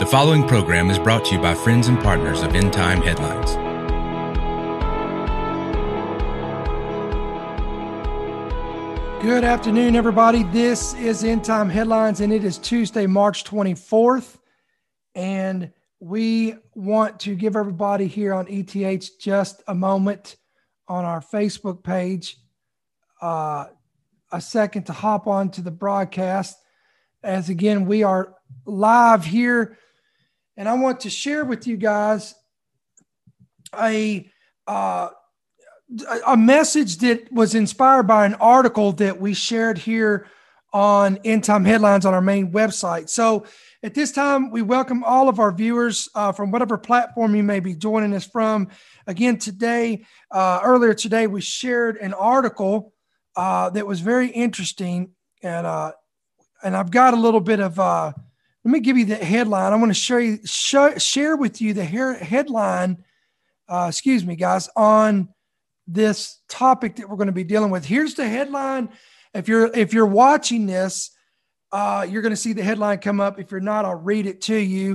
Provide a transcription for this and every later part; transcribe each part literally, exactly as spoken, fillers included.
The following program is brought to you by friends and partners of End Time Headlines. Good afternoon, everybody. This is End Time Headlines, and it is Tuesday, March twenty-fourth. And we want to give everybody here on E T H just a moment on our Facebook page, uh, a second to hop on to the broadcast. As again, we are live here, and I want to share with you guys a uh, a message that was inspired by an article that we shared here on End Time Headlines on our main website. So at this time, we welcome all of our viewers uh, from whatever platform you may be joining us from. Again, today, uh, earlier today, we shared an article uh, that was very interesting, and uh, and I've got a little bit of, uh, let me give you the headline. I want to share, you, sh- share with you the her- headline, uh, excuse me, guys, on this topic that we're going to be dealing with. Here's the headline. If you're if you're watching this, uh, you're going to see the headline come up. If you're not, I'll read it to you.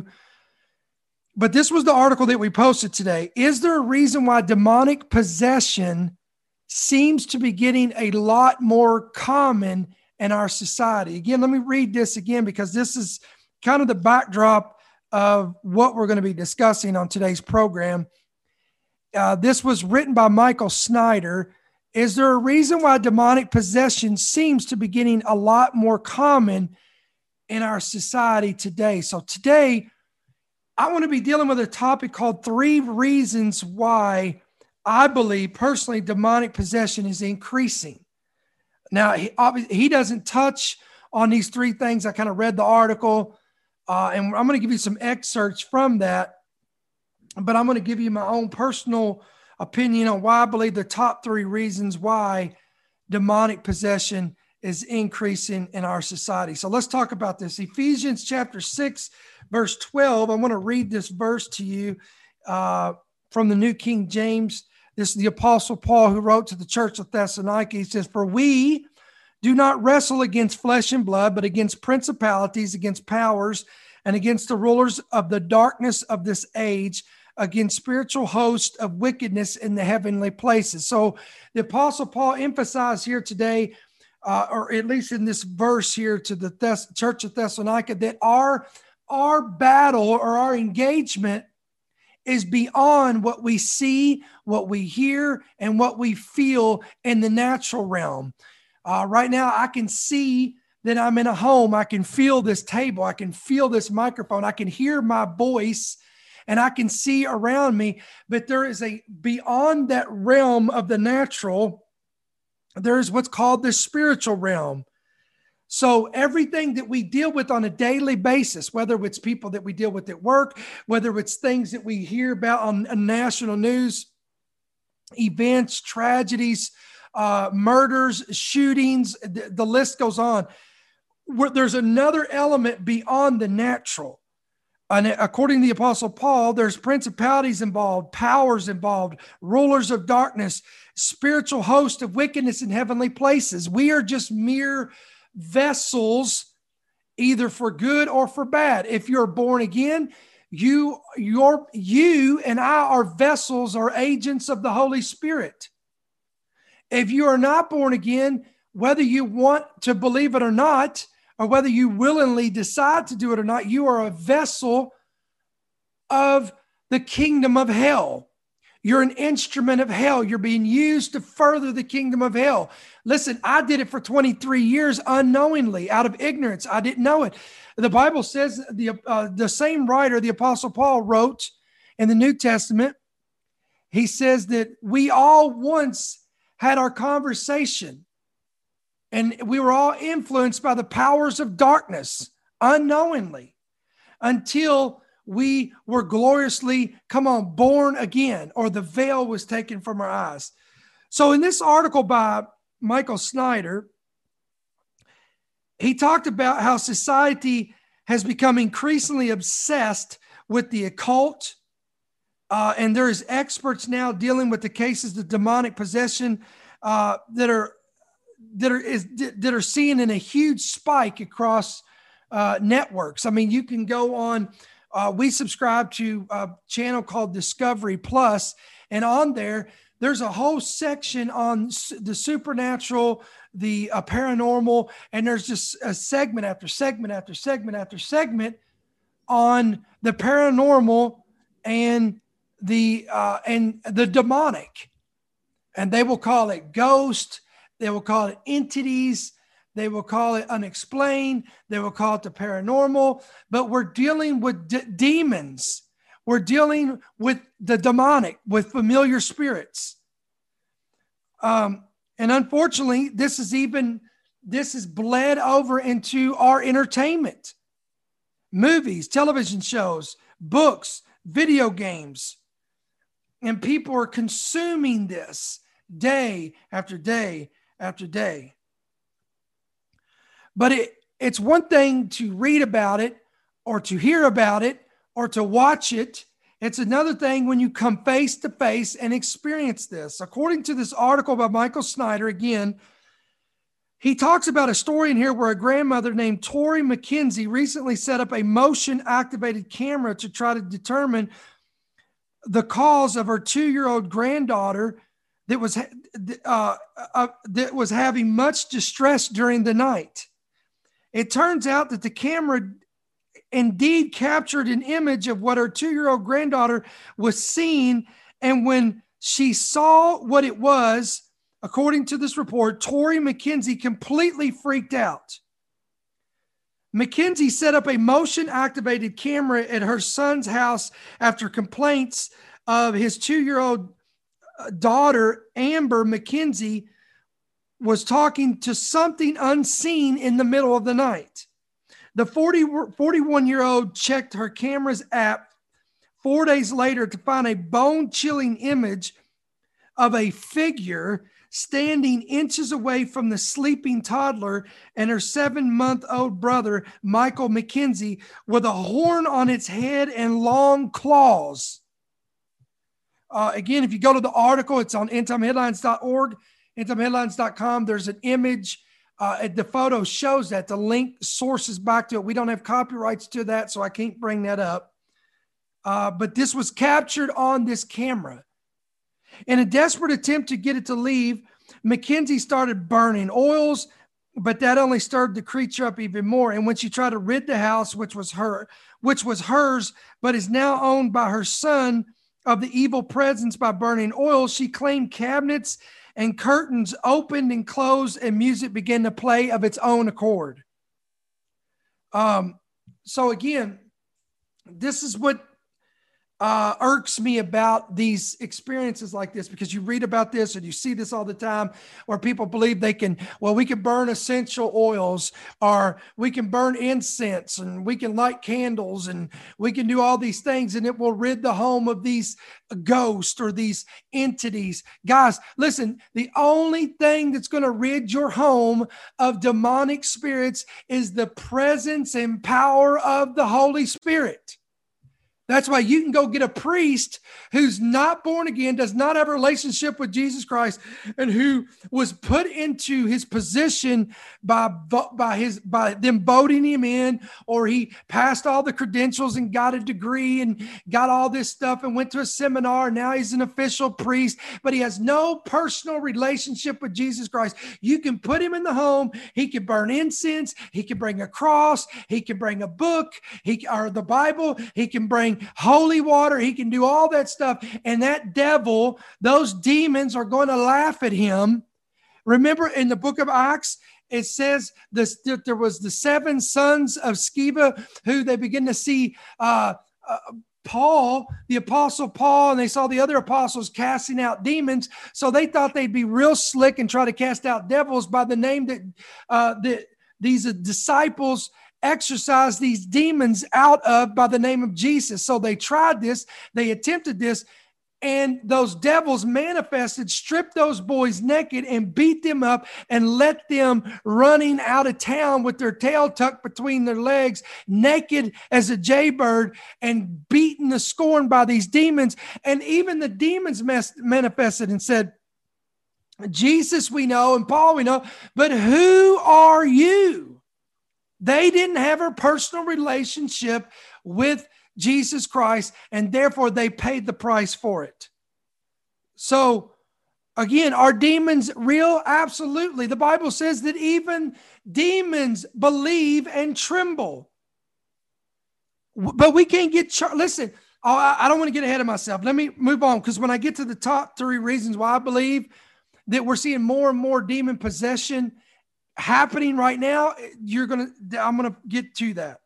But this was the article that we posted today. Is there a reason why demonic possession seems to be getting a lot more common in our society? Again, let me read this again, because this is kind of the backdrop of what we're going to be discussing on today's program. Uh, this was written by Michael Snyder. Is there a reason why demonic possession seems to be getting a lot more common in our society today? So today, I want to be dealing with a topic called three reasons why I believe personally demonic possession is increasing. Now, he, he doesn't touch on these three things. I kind of read the article, uh, and I'm going to give you some excerpts from that. But I'm going to give you my own personal opinion on why I believe the top three reasons why demonic possession is increasing in our society. So let's talk about this. Ephesians chapter six, verse twelve. I want to read this verse to you uh, from the New King James. This is the Apostle Paul who wrote to the church of Thessalonica. He says, "For we do not wrestle against flesh and blood, but against principalities, against powers, and against the rulers of the darkness of this age, against spiritual hosts of wickedness in the heavenly places." So the Apostle Paul emphasized here today, uh, or at least in this verse here to the Thess- church of Thessalonica, that our, our battle or our engagement is beyond what we see, what we hear, and what we feel in the natural realm. Uh, right now, I can see that I'm in a home. I can feel this table. I can feel this microphone. I can hear my voice, and I can see around me. But there is a beyond that realm of the natural, there's what's called the spiritual realm. So everything that we deal with on a daily basis, whether it's people that we deal with at work, whether it's things that we hear about on, on national news, events, tragedies, uh, murders, shootings, the, the list goes on. Where there's another element beyond the natural. And according to the Apostle Paul, there's principalities involved, powers involved, rulers of darkness, spiritual host of wickedness in heavenly places. We are just mere vessels, either for good or for bad. If you're born again, you, you're, you and I are vessels or agents of the Holy Spirit. If you are not born again, whether you want to believe it or not, or whether you willingly decide to do it or not, you are a vessel of the kingdom of hell. You're an instrument of hell. You're being used to further the kingdom of hell. Listen, I did it for twenty-three years unknowingly, out of ignorance. I didn't know it. The Bible says the, uh, the same writer, the Apostle Paul, wrote in the New Testament, he says that we all once had our conversation, and we were all influenced by the powers of darkness unknowingly until we were gloriously, come on, born again, or the veil was taken from our eyes. So in this article by Michael Snyder, he talked about how society has become increasingly obsessed with the occult. Uh, and there's experts now dealing with the cases of demonic possession uh, that are that are is that are seeing in a huge spike across uh, networks. I mean, you can go on uh, we subscribe to a channel called Discovery Plus, and on there, there's a whole section on the supernatural, the uh, paranormal, and there's just a segment after segment after segment after segment on the paranormal and the uh, and the demonic. And they will call it ghost. They will call it entities. They will call it unexplained. They will call it the paranormal. But we're dealing with d- demons. We're dealing with the demonic, with familiar spirits. Um, and unfortunately, this is even, this is bled over into our entertainment. Movies, television shows, books, video games. And people are consuming this day after day after day. But it, it's one thing to read about it or to hear about it or to watch it. It's another thing when you come face to face and experience this. According to this article by Michael Snyder, again, he talks about a story in here where a grandmother named Tori McKenzie recently set up a motion-activated camera to try to determine the cause of her two-year-old granddaughter that was uh, uh, that was having much distress during the night. It turns out that the camera indeed captured an image of what her two-year-old granddaughter was seeing, and when she saw what it was, according to this report, Tori McKenzie completely freaked out. McKenzie set up a motion-activated camera at her son's house after complaints of his two-year-old daughter, Amber McKenzie, was talking to something unseen in the middle of the night. The forty, forty-one-year-old checked her camera's app four days later to find a bone-chilling image of a figure standing inches away from the sleeping toddler and her seven-month-old brother, Michael McKenzie, with a horn on its head and long claws. Uh, again, if you go to the article, it's on end time headlines dot org, end time headlines dot com. There's an image. Uh, the photo shows that. The link sources back to it. We don't have copyrights to that, so I can't bring that up. Uh, but this was captured on this camera. In a desperate attempt to get it to leave, McKenzie started burning oils, but that only stirred the creature up even more. And when she tried to rid the house, which was her, which was hers, but is now owned by her son, of the evil presence by burning oil, she claimed cabinets and curtains opened and closed, and music began to play of its own accord. Um, so again, this is what uh, irks me about these experiences like this, because you read about this and you see this all the time where people believe they can, well, we can burn essential oils, or we can burn incense, and we can light candles, and we can do all these things, and it will rid the home of these ghosts or these entities. Guys, listen, the only thing that's going to rid your home of demonic spirits is the presence and power of the Holy Spirit. That's why you can go get a priest who's not born again, does not have a relationship with Jesus Christ, and who was put into his position by, by, his, by them voting him in, or he passed all the credentials and got a degree and got all this stuff and went to a seminar. And now he's an official priest, but he has no personal relationship with Jesus Christ. You can put him in the home. He can burn incense. He can bring a cross. He can bring a book, he, or the Bible. He can bring holy water. He can do all that stuff. And that devil, those demons are going to laugh at him. Remember in the book of Acts, it says this, that there was the seven sons of Sceva who they begin to see uh, uh, Paul, the apostle Paul, and they saw the other apostles casting out demons. So they thought they'd be real slick and try to cast out devils by the name that, uh, that these disciples exorcise these demons out of by the name of Jesus. So they tried this, they attempted this, and those devils manifested, stripped those boys naked and beat them up and let them running out of town with their tail tucked between their legs, naked as a jaybird, and beaten to scorn by these demons. And even the demons mes- manifested and said, Jesus we know and Paul we know, but who are you? They didn't have a personal relationship with Jesus Christ, and therefore they paid the price for it. So again, are demons real? Absolutely. The Bible says that even demons believe and tremble. But we can't get, char- listen, I don't want to get ahead of myself. Let me move on, because when I get to the top three reasons why I believe that we're seeing more and more demon possession happening right now, you're going to, I'm going to get to that.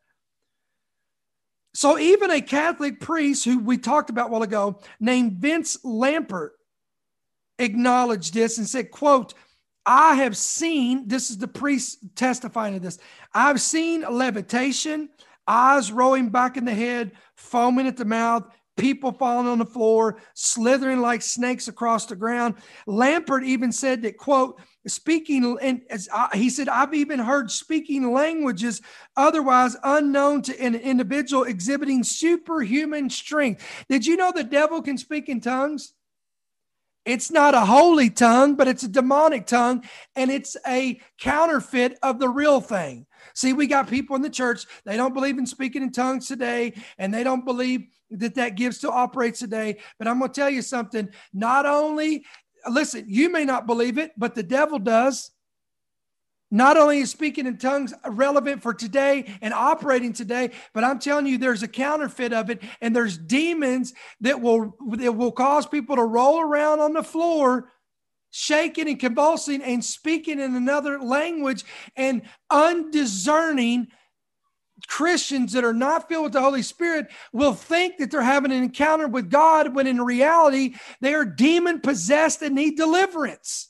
So even a Catholic priest who we talked about a while ago named Vince Lampert acknowledged this and said, quote, I have seen, this is the priest testifying to this, I've seen levitation, eyes rolling back in the head, foaming at the mouth, people falling on the floor, slithering like snakes across the ground. Lampert even said that, quote, speaking, and as I, he said, I've even heard speaking languages otherwise unknown to an individual exhibiting superhuman strength. Did you know the devil can speak in tongues? It's not a holy tongue, but it's a demonic tongue, and it's a counterfeit of the real thing. See, we got people in the church, they don't believe in speaking in tongues today, and they don't believe that that gift still operates today. But I'm going to tell you something. Not only, listen, you may not believe it, but the devil does. Not only is speaking in tongues relevant for today and operating today, but I'm telling you, there's a counterfeit of it, and there's demons that will, that will cause people to roll around on the floor, shaking and convulsing and speaking in another language, and undiscerning Christians that are not filled with the Holy Spirit will think that they're having an encounter with God, when in reality, they are demon possessed and need deliverance.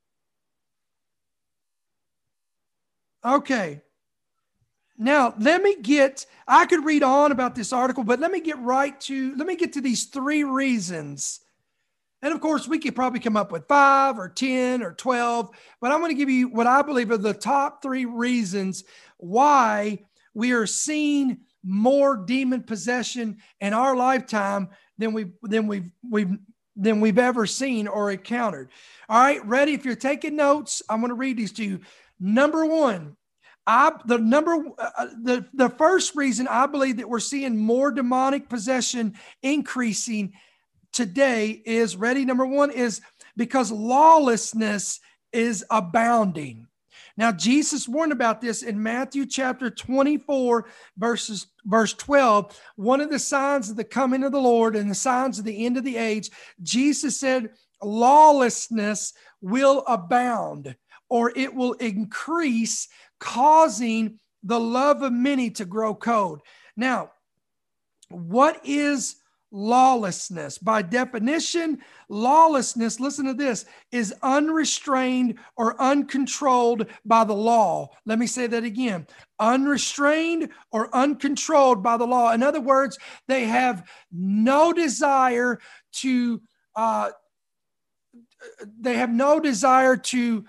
Okay. Now, let me get, I could read on about this article, but let me get right to, let me get to these three reasons. And of course, we could probably come up with five or ten or twelve, but I'm going to give you what I believe are the top three reasons why we are seeing more demon possession in our lifetime than we than we've we've than we've ever seen or encountered. All right, ready? If you're taking notes, I'm going to read these to you. Number one, I the number uh, the the first reason I believe that we're seeing more demonic possession increasing today is, ready? Number one is because lawlessness is abounding. Now, Jesus warned about this in Matthew chapter twenty-four, verses, verse twelve. One of the signs of the coming of the Lord and the signs of the end of the age, Jesus said, lawlessness will abound, or it will increase, causing the love of many to grow cold. Now, what is lawlessness? By definition, lawlessness, listen to this, is unrestrained or uncontrolled by the law. Let me say that again. Unrestrained or uncontrolled by the law. In other words, they have no desire to, uh, they have no desire to,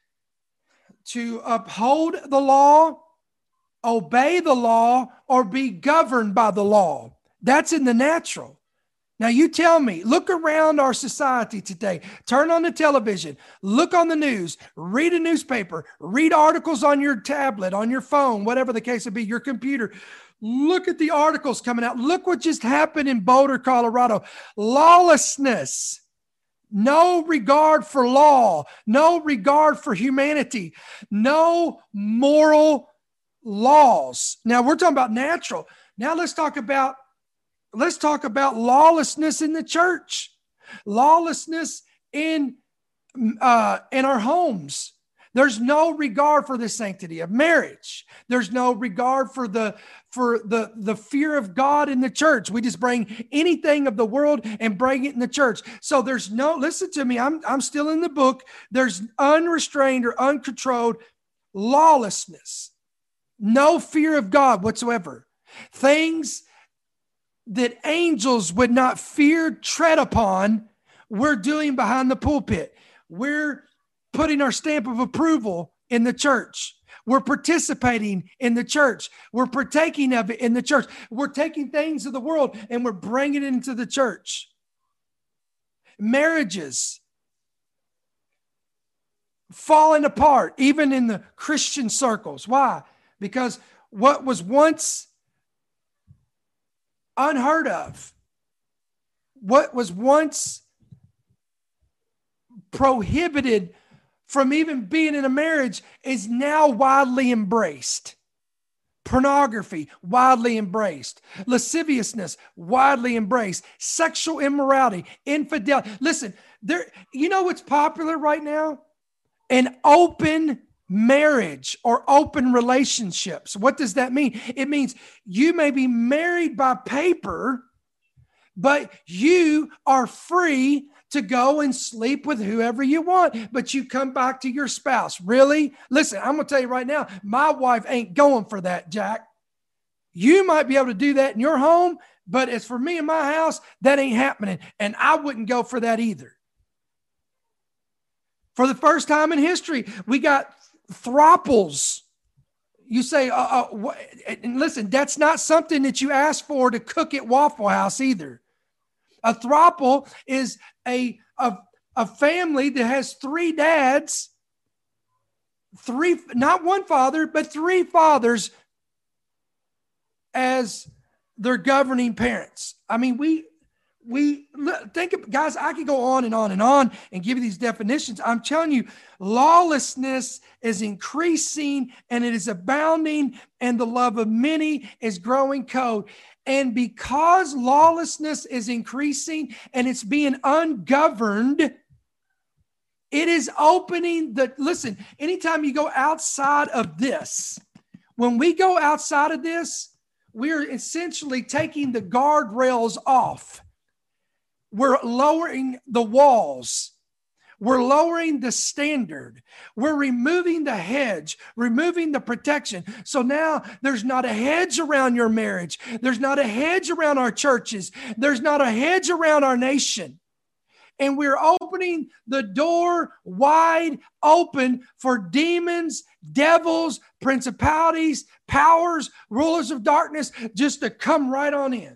to uphold the law, obey the law, or be governed by the law. That's in the natural. Now you tell me, look around our society today, turn on the television, look on the news, read a newspaper, read articles on your tablet, on your phone, whatever the case would be, your computer. Look at the articles coming out. Look what just happened in Boulder, Colorado. Lawlessness, no regard for law, no regard for humanity, no moral laws. Now we're talking about natural. Now let's talk about Let's talk about lawlessness in the church, lawlessness in, uh, in our homes. There's no regard for the sanctity of marriage. There's no regard for the, for the, the fear of God in the church. We just bring anything of the world and bring it in the church. So there's no, listen to me, I'm, I'm still in the book. There's unrestrained or uncontrolled lawlessness, no fear of God whatsoever. Things that angels would not fear tread upon, we're doing behind the pulpit. We're putting our stamp of approval in the church. We're participating in the church. We're partaking of it in the church. We're taking things of the world and we're bringing it into the church. Marriages falling apart, even in the Christian circles. Why? Because what was once unheard of. What was once prohibited from even being in a marriage is now widely embraced. Pornography, widely embraced. Lasciviousness, widely embraced. Sexual immorality, infidelity. Listen, there, you know what's popular right now? An open marriage or open relationships. What does that mean? It means you may be married by paper, but you are free to go and sleep with whoever you want, but you come back to your spouse. Really? Listen, I'm going to tell you right now, my wife ain't going for that, Jack. You might be able to do that in your home, but as for me in my house, that ain't happening. And I wouldn't go for that either. For the first time in history, we got throuples. You say, uh, uh, what? And listen, that's not something that you ask for to cook at Waffle House either. A throuple is a, a, a family that has three dads, three, not one father, but three fathers as their governing parents. I mean, we, we think of, guys, I could go on and on and on and give you these definitions. I'm telling you, lawlessness is increasing and it is abounding, and the love of many is growing cold. And because lawlessness is increasing and it's being ungoverned, it is opening the, listen, anytime you go outside of this, when we go outside of this, we're essentially taking the guardrails off. We're lowering the walls. We're lowering the standard. We're removing the hedge, removing the protection. So now there's not a hedge around your marriage. There's not a hedge around our churches. There's not a hedge around our nation. And we're opening the door wide open for demons, devils, principalities, powers, rulers of darkness just to come right on in.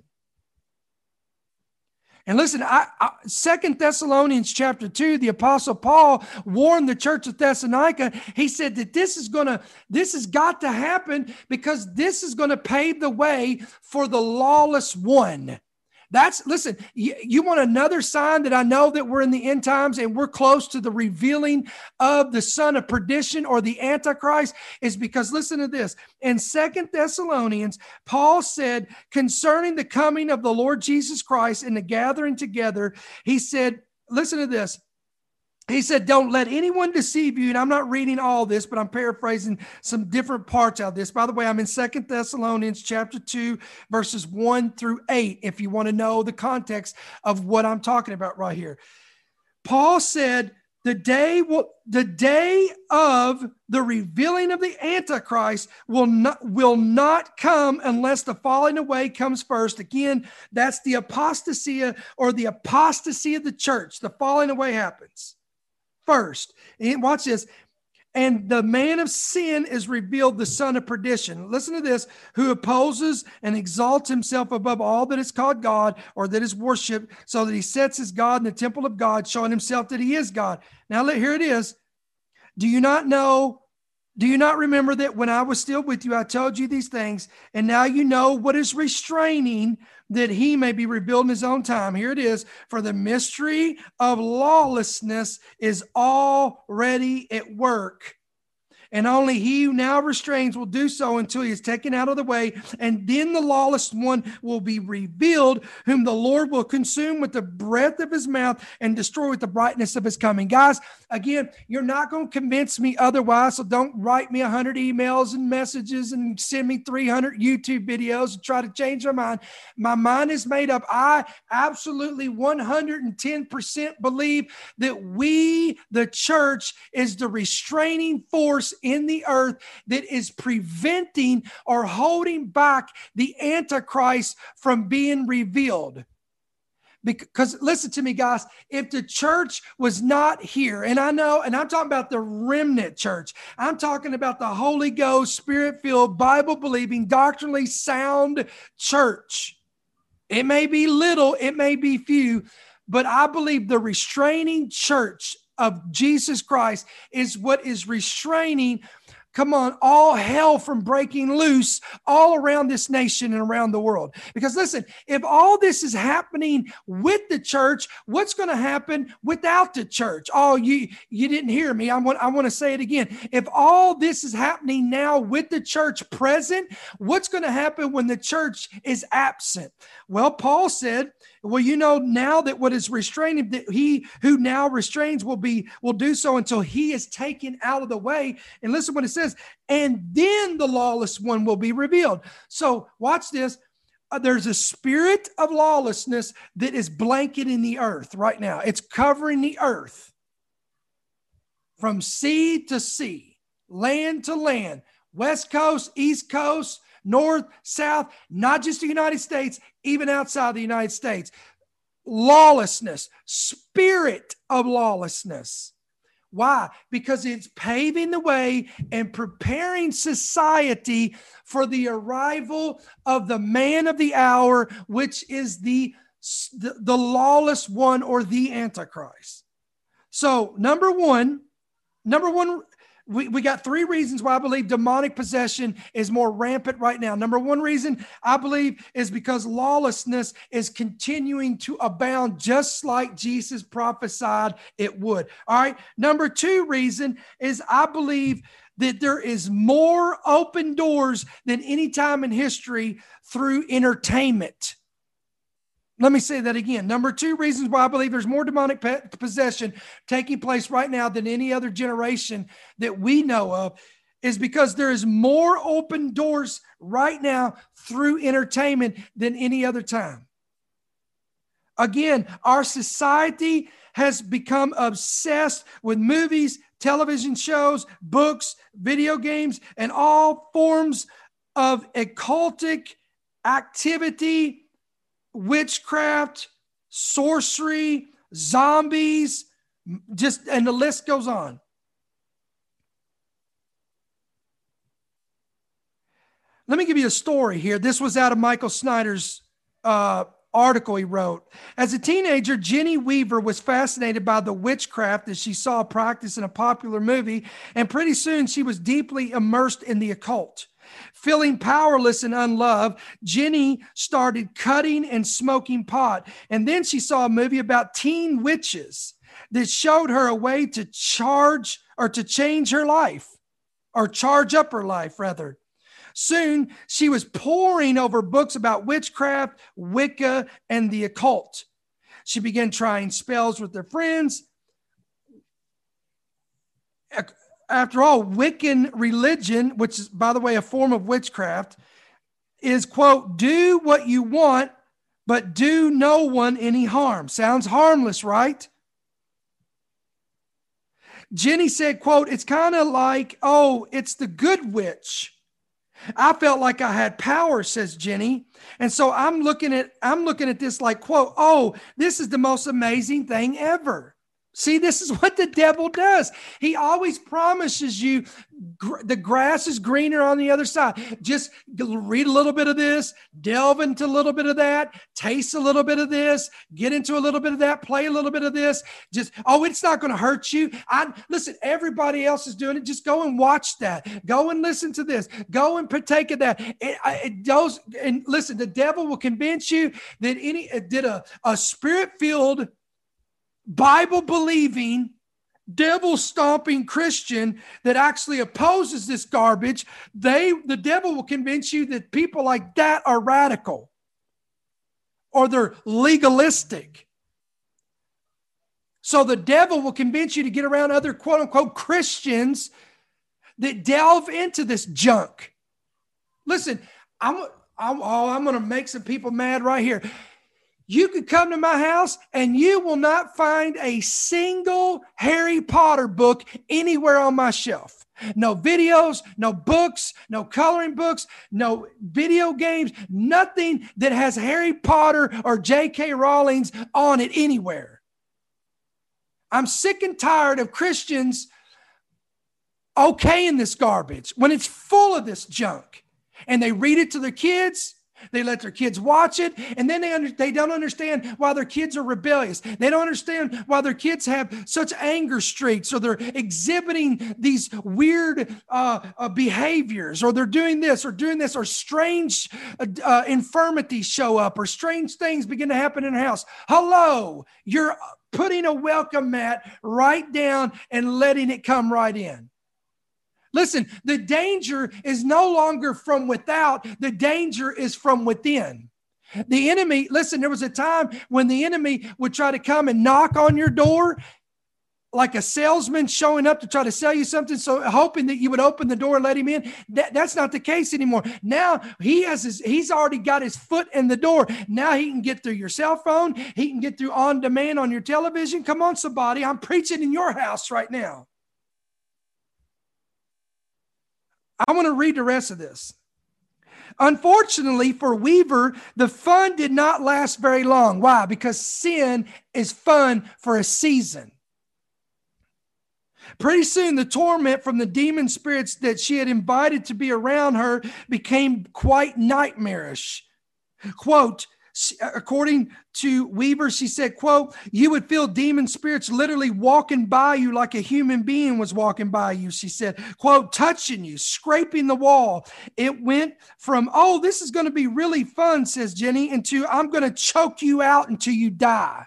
And listen, I, I, Second Thessalonians chapter two, the Apostle Paul warned the church of Thessalonica. He said that this is going to, this has got to happen because this is going to pave the way for the lawless one. That's, listen, you, you want another sign that I know that we're in the end times and we're close to the revealing of the son of perdition or the Antichrist, is because, listen to this. In Second Thessalonians, Paul said concerning the coming of the Lord Jesus Christ and the gathering together, he said, listen to this. He said, don't let anyone deceive you. And I'm not reading all this, but I'm paraphrasing some different parts out of this. By the way, I'm in Second Thessalonians chapter two, verses one through eight, if you want to know the context of what I'm talking about right here. Paul said, the day will, the day of the revealing of the Antichrist will not, will not come unless the falling away comes first. Again, that's the apostasy or the apostasy of the church. The falling away happens first. And watch this. And the man of sin is revealed, the son of perdition. Listen to this, who opposes and exalts himself above all that is called God or that is worshiped, so that he sets his God in the temple of God, showing himself that he is God. Now, here it is. Do you not know? Do you not remember that when I was still with you, I told you these things, and now you know what is restraining, that he may be revealed in his own time. Here it is. For the mystery of lawlessness is already at work. And only he who now restrains will do so until he is taken out of the way. And then the lawless one will be revealed, whom the Lord will consume with the breath of his mouth and destroy with the brightness of his coming. Guys, again, you're not going to convince me otherwise. So don't write me a hundred emails and messages and send me three hundred YouTube videos and try to change my mind. My mind is made up. I absolutely one hundred ten percent believe that we, the church, is the restraining force in the earth that is preventing or holding back the Antichrist from being revealed. Because listen to me, guys, if the church was not here, and I know, and I'm talking about the remnant church, I'm talking about the Holy Ghost, Spirit-filled, Bible-believing, doctrinally sound church. It may be little, it may be few, but I believe the restraining church of Jesus Christ is what is restraining, come on, all hell from breaking loose all around this nation and around the world. Because listen, if all this is happening with the church, what's going to happen without the church? Oh, you, you didn't hear me. I want, I want to say it again. If all this is happening now with the church present, what's going to happen when the church is absent? Well, Paul said, well, you know, now that what is restraining, that he who now restrains will be, will do so until he is taken out of the way. And listen what it says, and then the lawless one will be revealed. So watch this. Uh, there's a spirit of lawlessness that is blanketing the earth right now. It's covering the earth from sea to sea, land to land, West Coast, East Coast, North, South, not just the United States, even outside the United States. Lawlessness, spirit of lawlessness. Why? Because it's paving the way and preparing society for the arrival of the man of the hour, which is the, the, the lawless one or the Antichrist. So number one, number one, We, we got three reasons why I believe demonic possession is more rampant right now. Number one reason I believe is because lawlessness is continuing to abound just like Jesus prophesied it would. All right. Number two reason is I believe that there is more open doors than any time in history through entertainment. Let me say that again. Number two reasons why I believe there's more demonic possession taking place right now than any other generation that we know of is because there is more open doors right now through entertainment than any other time. Again, our society has become obsessed with movies, television shows, books, video games, and all forms of occultic activity, witchcraft, sorcery, zombies, just, and the list goes on. Let me give you a story here. This was out of Michael Snyder's uh, article he wrote. As a teenager, Jenny Weaver was fascinated by the witchcraft that she saw practiced in a popular movie, and pretty soon she was deeply immersed in the occult. Feeling powerless and unloved, Jenny started cutting and smoking pot. And then she saw a movie about teen witches that showed her a way to charge or to change her life, or charge up her life, rather. Soon, she was poring over books about witchcraft, Wicca, and the occult. She began trying spells with her friends. After all, Wiccan religion, which is, by the way, a form of witchcraft, is, quote, do what you want, but do no one any harm. Sounds harmless, right? Jenny said, quote, it's kind of like, oh, it's the good witch. I felt like I had power, says Jenny. And so I'm looking at, I'm looking at this like, quote, oh, this is the most amazing thing ever. See, this is what the devil does. He always promises you gr- the grass is greener on the other side. Just read a little bit of this, delve into a little bit of that, taste a little bit of this, get into a little bit of that, play a little bit of this. Just, oh, it's not going to hurt you. I listen, everybody else is doing it. Just go and watch that. Go and listen to this. Go and partake of that. It, it does, and listen, the devil will convince you that any did a, a spirit-filled, Bible-believing, devil-stomping Christian that actually opposes this garbage, they, the devil will convince you that people like that are radical or they're legalistic. So the devil will convince you to get around other quote-unquote Christians that delve into this junk. Listen, I'm, I'm, oh, I'm going to make some people mad right here. You could come to my house and you will not find a single Harry Potter book anywhere on my shelf. No videos, no books, no coloring books, no video games, nothing that has Harry Potter or J K Rowling's on it anywhere. I'm sick and tired of Christians okaying this garbage when it's full of this junk. And they read it to their kids. They let their kids watch it, and then they under, they don't understand why their kids are rebellious. They don't understand why their kids have such anger streaks, or they're exhibiting these weird uh, uh, behaviors, or they're doing this or doing this, or strange uh, uh, infirmities show up, or strange things begin to happen in the house. Hello, you're putting a welcome mat right down and letting it come right in. Listen, the danger is no longer from without. The danger is from within. The enemy, listen, there was a time when the enemy would try to come and knock on your door like a salesman showing up to try to sell you something, so hoping that you would open the door and let him in. That, that's not the case anymore. Now he has his, he's already got his foot in the door. Now he can get through your cell phone. He can get through on demand on your television. Come on, somebody. I'm preaching in your house right now. I want to read the rest of this. Unfortunately for Weaver, the fun did not last very long. Why? Because sin is fun for a season. Pretty soon, the torment from the demon spirits that she had invited to be around her became quite nightmarish. Quote, according to Weaver, she said, quote, you would feel demon spirits literally walking by you like a human being was walking by you. She said, quote, touching you, scraping the wall. It went from, oh, this is going to be really fun, says Jenny, into I'm going to choke you out until you die.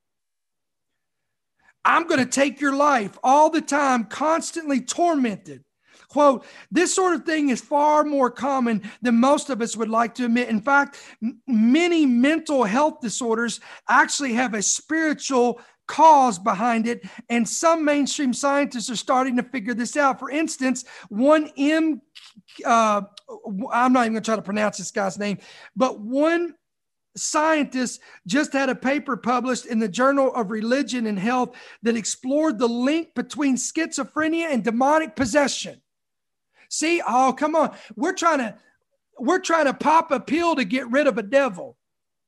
I'm going to take your life all the time, constantly tormented. Quote, this sort of thing is far more common than most of us would like to admit. In fact, m- many mental health disorders actually have a spiritual cause behind it, and some mainstream scientists are starting to figure this out. For instance, one M, uh, I'm not even going to try to pronounce this guy's name, but one scientist just had a paper published in the Journal of Religion and Health that explored the link between schizophrenia and demonic possession. See, oh, come on. We're trying to, we're trying to pop a pill to get rid of a devil.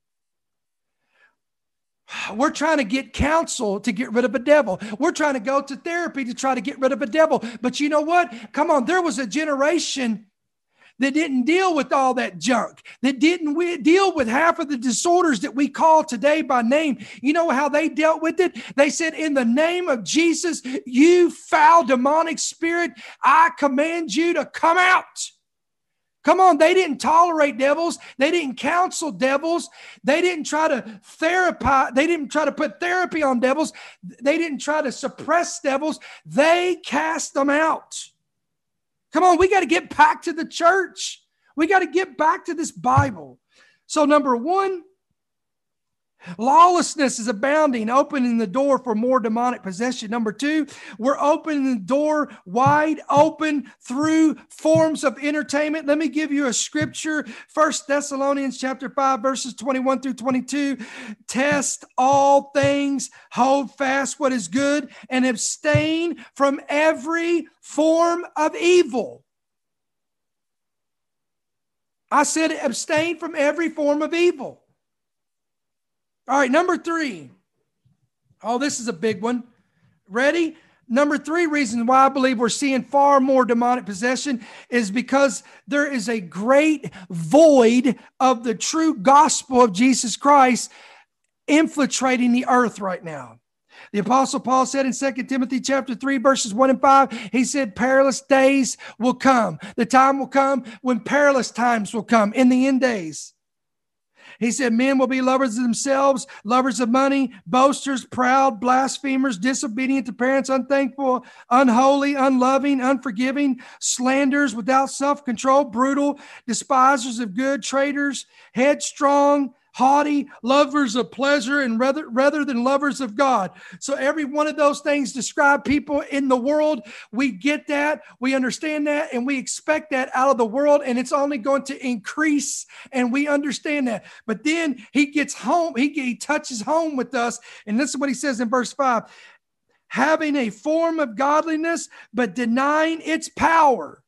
We're trying to get counsel to get rid of a devil. We're trying to go to therapy to try to get rid of a devil. But you know what? Come on. There was a generation that didn't deal with all that junk, that didn't we deal with half of the disorders that we call today by name. You know how they dealt with it? They said, in the name of Jesus, you foul demonic spirit, I command you to come out. Come on, they didn't tolerate devils. They didn't counsel devils. They didn't try to therapy. They didn't try to put therapy on devils. They didn't try to suppress devils. They cast them out. Come on, we got to get back to the church. We got to get back to this Bible. So number one, lawlessness is abounding, opening the door for more demonic possession. Number two, we're opening the door wide open through forms of entertainment. Let me give you a scripture. First Thessalonians chapter five, verses twenty-one through twenty-two. Test all things, hold fast what is good, and abstain from every form of evil. I said abstain from every form of evil. All right, number three. Oh, this is a big one. Ready? Number three reason why I believe we're seeing far more demonic possession is because there is a great void of the true gospel of Jesus Christ infiltrating the earth right now. The Apostle Paul said in Second Timothy chapter three, verses one and five, he said, perilous days will come. The time will come when perilous times will come in the end days. He said, men will be lovers of themselves, lovers of money, boasters, proud, blasphemers, disobedient to parents, unthankful, unholy, unloving, unforgiving, slanderers, without self-control, brutal, despisers of good, traitors, headstrong, haughty, lovers of pleasure, and rather, rather than lovers of God. So every one of those things describe people in the world. We get that, we understand that, and we expect that out of the world, and it's only going to increase, and we understand that. But then he gets home, he, he touches home with us, and this is what he says in verse five. Having a form of godliness, but denying its power.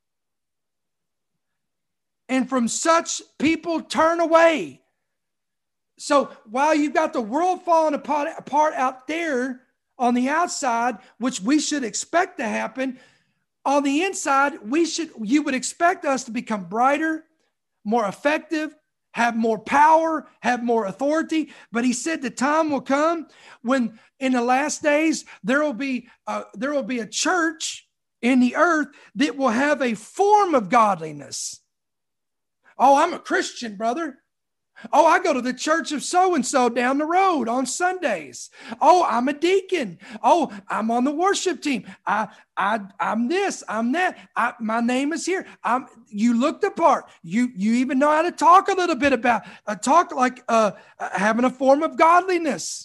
And from such people turn away. So while you've got the world falling apart, apart out there on the outside, which we should expect to happen, on the inside, we should, you would expect us to become brighter, more effective, have more power, have more authority. But he said the time will come when in the last days, there will be a, there will be a church in the earth that will have a form of godliness. Oh, I'm a Christian, brother. Oh, I go to the church of so-and-so down the road on Sundays. Oh, I'm a deacon. Oh, I'm on the worship team. I, I, I'm this, I'm that. I, my name is here. I'm, you look the part. You, you even know how to talk a little bit about, uh, talk like uh, uh, having a form of godliness.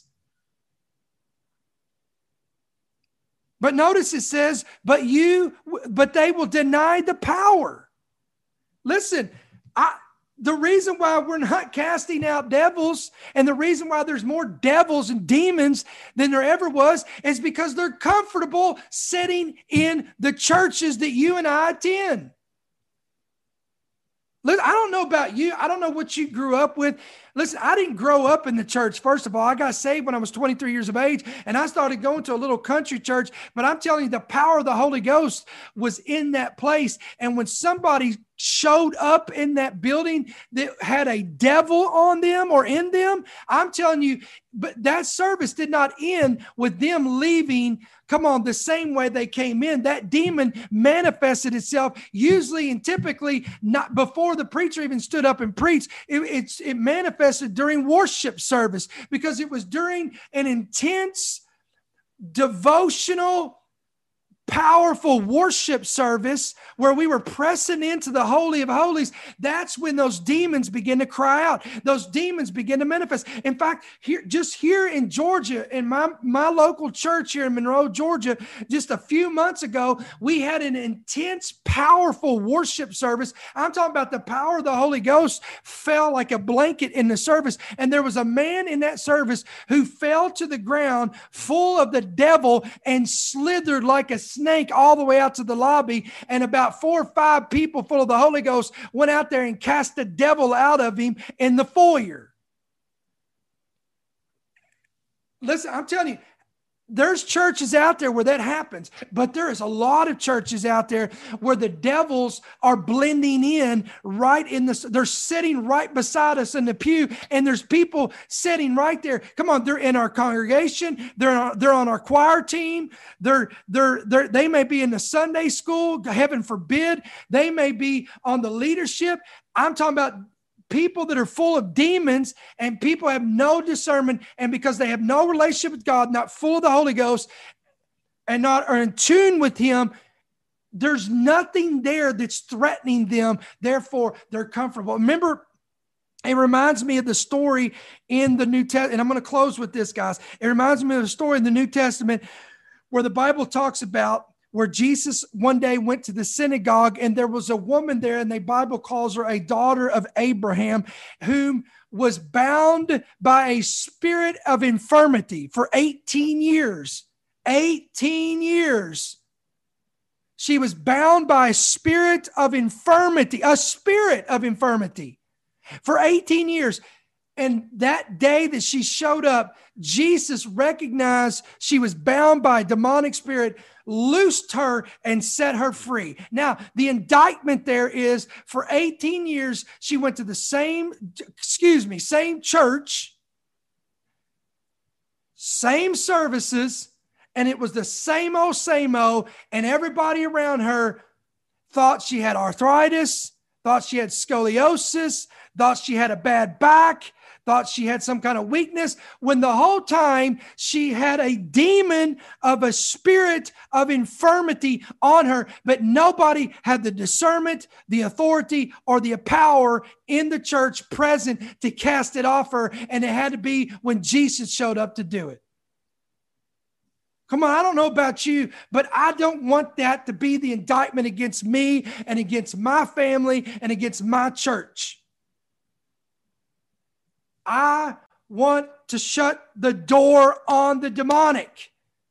But notice it says, but you, but they will deny the power. Listen, I, the reason why we're not casting out devils and the reason why there's more devils and demons than there ever was is because they're comfortable sitting in the churches that you and I attend. Listen, I don't know about you. I don't know what you grew up with. Listen, I didn't grow up in the church. First of all, I got saved when I was twenty-three years of age, and I started going to a little country church. But I'm telling you, the power of the Holy Ghost was in that place. And when somebody showed up in that building that had a devil on them or in them, I'm telling you, but that service did not end with them leaving, come on, the same way they came in. That demon manifested itself usually and typically not before the preacher even stood up and preached. It, it's, it manifested during worship service because it was during an intense, devotional, powerful worship service where we were pressing into the Holy of Holies. That's when those demons begin to cry out. Those demons begin to manifest. In fact, here, just here in Georgia, in my, my local church here in Monroe, Georgia, just a few months ago, we had an intense, powerful worship service. I'm talking about the power of the Holy Ghost fell like a blanket in the service. And there was a man in that service who fell to the ground full of the devil and slithered like a snake all the way out to the lobby, and about four or five people full of the Holy Ghost went out there and cast the devil out of him in the foyer. Listen, I'm telling you, there's churches out there where that happens, but there is a lot of churches out there where the devils are blending in right in the, they're sitting right beside us in the pew, and there's people sitting right there. Come on, they're in our congregation. They're on, they're on our choir team. They're, they're, they're, they may be in the Sunday school, heaven forbid. They may be on the leadership. I'm talking about people that are full of demons, and people have no discernment, and because they have no relationship with God, not full of the Holy Ghost, and not are in tune with Him, there's nothing there that's threatening them. Therefore, they're comfortable. Remember, it reminds me of the story in the New Testament, and I'm going to close with this, guys. It reminds me of the story in the New Testament where the Bible talks about where Jesus one day went to the synagogue, and there was a woman there, and the Bible calls her a daughter of Abraham, whom was bound by a spirit of infirmity for eighteen years. eighteen years. She was bound by a spirit of infirmity, a spirit of infirmity for eighteen years. And that day that she showed up, Jesus recognized she was bound by a demonic spirit, loosed her, and set her free. Now, the indictment there is for eighteen years, she went to the same, excuse me, same church, same services, and it was the same old, same old, and everybody around her thought she had arthritis, thought she had scoliosis, thought she had a bad back, thought she had some kind of weakness, when the whole time she had a demon of a spirit of infirmity on her, but nobody had the discernment, the authority, or the power in the church present to cast it off her, and it had to be when Jesus showed up to do it. Come on, I don't know about you, but I don't want that to be the indictment against me and against my family and against my church. I want to shut the door on the demonic.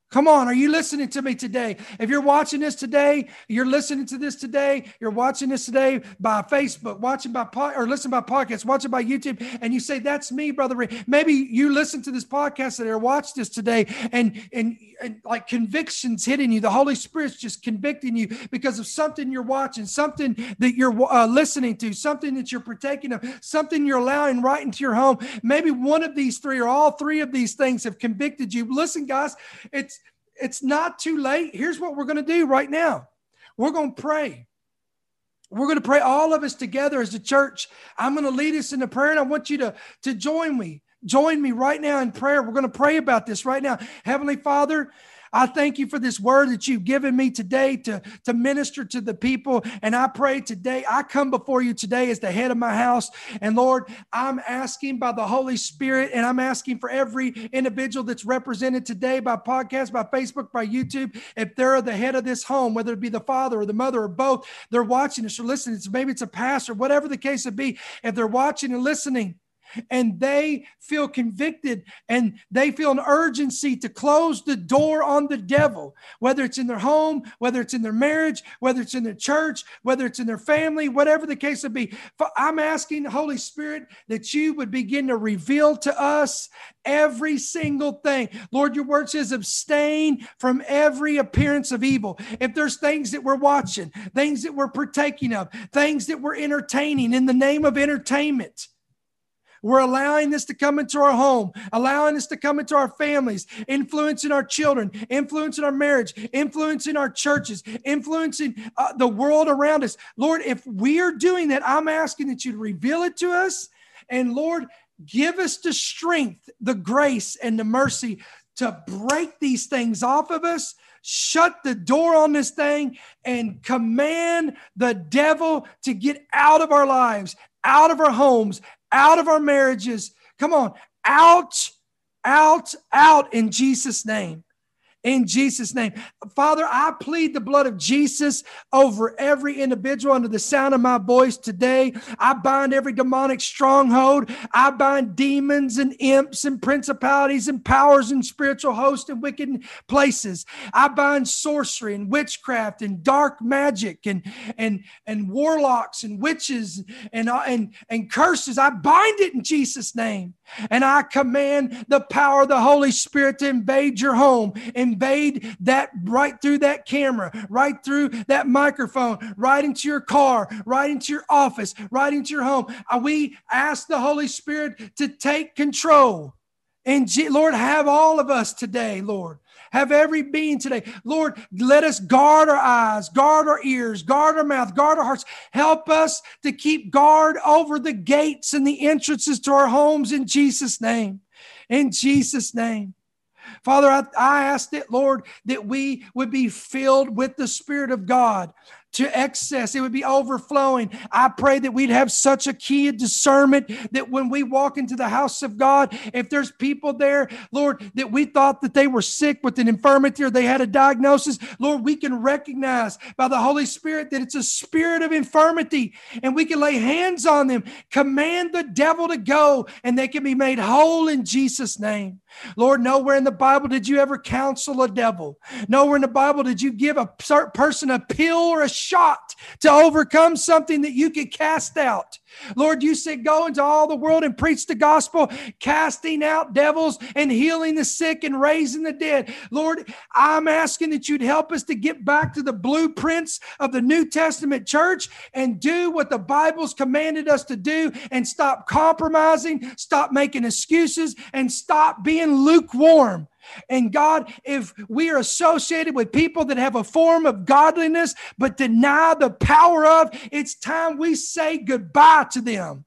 Come on, are you listening to me today? If you're watching this today, you're listening to this today, you're watching this today by Facebook, watching by pod, or listening by podcasts, watching by YouTube, and you say, that's me, Brother Ray. Maybe you listen to this podcast today or watch this today, and, and, and like convictions hitting you. The Holy Spirit's just convicting you because of something you're watching, something that you're uh, listening to, something that you're partaking of, something you're allowing right into your home. Maybe one of these three or all three of these things have convicted you. Listen, guys, it's It's not too late. Here's what we're going to do right now. We're going to pray. We're going to pray all of us together as a church. I'm going to lead us in a prayer, and I want you to, to join me. Join me right now in prayer. We're going to pray about this right now. Heavenly Father, I thank you for this word that you've given me today to, to minister to the people. And I pray today, I come before you today as the head of my house. And Lord, I'm asking by the Holy Spirit, and I'm asking for every individual that's represented today by podcast, by Facebook, by YouTube, if they're the head of this home, whether it be the father or the mother or both, they're watching us or listening. It's, maybe it's a pastor, whatever the case would be. If they're watching and listening, and they feel convicted and they feel an urgency to close the door on the devil, whether it's in their home, whether it's in their marriage, whether it's in their church, whether it's in their family, whatever the case would be. I'm asking the Holy Spirit that you would begin to reveal to us every single thing. Lord, your word says abstain from every appearance of evil. If there's things that we're watching, things that we're partaking of, things that we're entertaining in the name of entertainment, we're allowing this to come into our home, allowing this to come into our families, influencing our children, influencing our marriage, influencing our churches, influencing uh, the world around us. Lord, if we are doing that, I'm asking that you reveal it to us. And Lord, give us the strength, the grace, and the mercy to break these things off of us, shut the door on this thing, and command the devil to get out of our lives, out of our homes, out of our marriages. Come on, out, out, out in Jesus' name. In Jesus' name. Father, I plead the blood of Jesus over every individual under the sound of my voice today. I bind every demonic stronghold. I bind demons and imps and principalities and powers and spiritual hosts and wicked places. I bind sorcery and witchcraft and dark magic and, and, and warlocks and witches and, and, and curses. I bind it in Jesus' name. And I command the power of the Holy Spirit to invade your home, invade that right through that camera, right through that microphone, right into your car, right into your office, right into your home. We ask the Holy Spirit to take control. And Lord, have all of us today, Lord. Have every being today. Lord, let us guard our eyes, guard our ears, guard our mouth, guard our hearts. Help us to keep guard over the gates and the entrances to our homes in Jesus' name. In Jesus' name. Father, I, I ask that, Lord, that we would be filled with the Spirit of God to excess. It would be overflowing. I pray that we'd have such a key of discernment that when we walk into the house of God, if there's people there, Lord, that we thought that they were sick with an infirmity or they had a diagnosis, Lord, we can recognize by the Holy Spirit that it's a spirit of infirmity, and we can lay hands on them, command the devil to go, and they can be made whole in Jesus' name. Lord, nowhere in the Bible did you ever counsel a devil. Nowhere in the Bible did you give a person a pill or a shot to overcome something that you could cast out. Lord, you said go into all the world and preach the gospel, casting out devils and healing the sick and raising the dead. Lord, I'm asking that you'd help us to get back to the blueprints of the New Testament church and do what the Bible's commanded us to do, and stop compromising, stop making excuses, and stop being lukewarm. And God, if we are associated with people that have a form of godliness but deny the power of, it's time we say goodbye to them.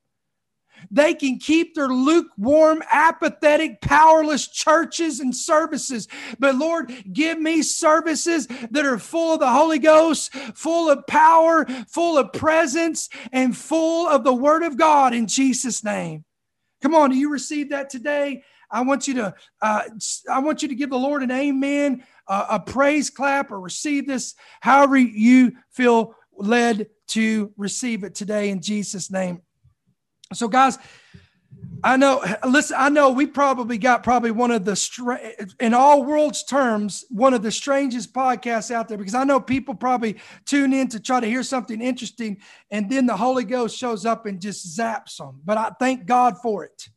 They can keep their lukewarm, apathetic, powerless churches and services. But Lord, give me services that are full of the Holy Ghost, full of power, full of presence, and full of the Word of God in Jesus' name. Come on, do you receive that today? I want you to, uh, I want you to give the Lord an amen, uh, a praise clap, or receive this however you feel led to receive it today in Jesus' name. So guys, I know. Listen, I know we probably got probably one of the, stra- in all world's terms, one of the strangest podcasts out there, because I know people probably tune in to try to hear something interesting, and then the Holy Ghost shows up and just zaps them. But I thank God for it.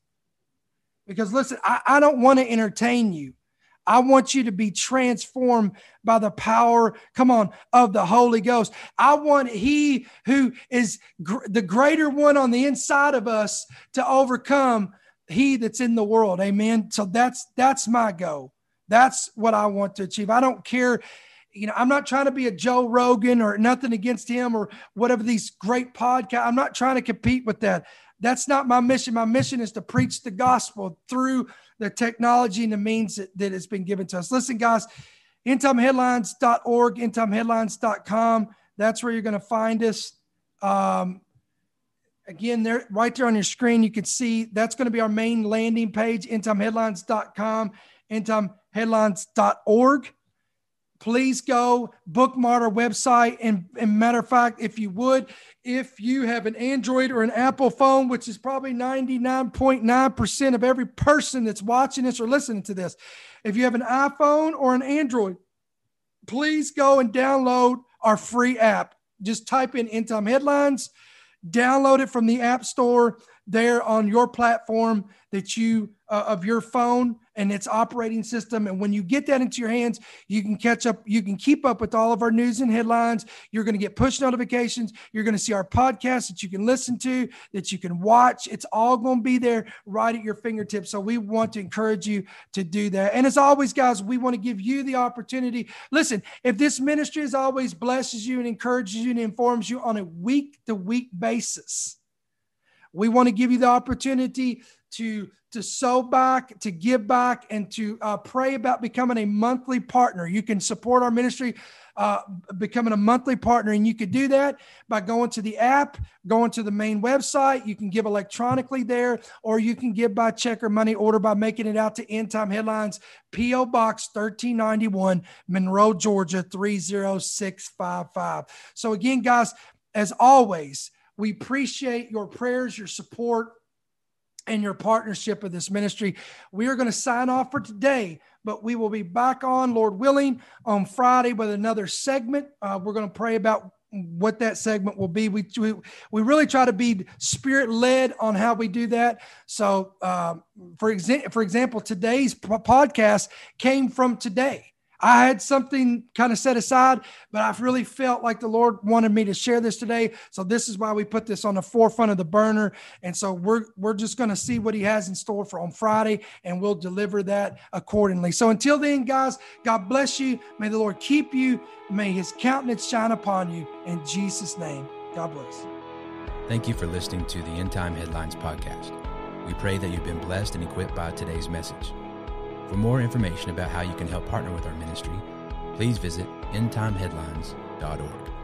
Because listen, I, I don't want to entertain you. I want you to be transformed by the power, come on, of the Holy Ghost. I want he who is gr- the greater one on the inside of us to overcome he that's in the world. Amen. So that's, that's my goal. That's what I want to achieve. I don't care. You know, I'm not trying to be a Joe Rogan or nothing against him or whatever these great podcasts. I'm not trying to compete with that. That's not my mission. My mission is to preach the gospel through the technology and the means that, that has been given to us. Listen, guys, end time headlines dot org, end time headlines dot com. That's where you're going to find us. Um, again, there, right there on your screen, you can see that's going to be our main landing page, end time headlines dot com, end time headlines dot org. Please go bookmark our website. And, and matter of fact, if you would, if you have an Android or an Apple phone, which is probably ninety-nine point nine percent of every person that's watching this or listening to this, if you have an iPhone or an Android, please go and download our free app. Just type in End Time Headlines, download it from the App Store there on your platform that you uh, of your phone and its operating system. And when you get that into your hands, you can catch up, you can keep up with all of our news and headlines. You're going to get push notifications. You're going to see our podcasts that you can listen to, that you can watch. It's all going to be there right at your fingertips. So we want to encourage you to do that. And as always, guys, we want to give you the opportunity. Listen, if this ministry as always blesses you and encourages you and informs you on a week to week basis, we want to give you the opportunity to, to sow back, to give back, and to uh, pray about becoming a monthly partner. You can support our ministry uh, becoming a monthly partner, and you could do that by going to the app, going to the main website. You can give electronically there, or you can give by check or money order by making it out to End Time Headlines, P O Box thirteen ninety-one, Monroe, Georgia, three zero six five five. So again, guys, as always, we appreciate your prayers, your support, and your partnership of this ministry. We are going to sign off for today, but we will be back on, Lord willing, on Friday with another segment. Uh, we're going to pray about what that segment will be. We we, we really try to be spirit-led on how we do that. So, uh, for, exa- for example, today's p- podcast came from today. I had something kind of set aside, but I really felt like the Lord wanted me to share this today. So this is why we put this on the forefront of the burner. And so we're, we're just going to see what he has in store for on Friday, and we'll deliver that accordingly. So until then, guys, God bless you. May the Lord keep you. May his countenance shine upon you. In Jesus' name, God bless. Thank you for listening to the End Time Headlines podcast. We pray that you've been blessed and equipped by today's message. For more information about how you can help partner with our ministry, please visit end time headlines dot org.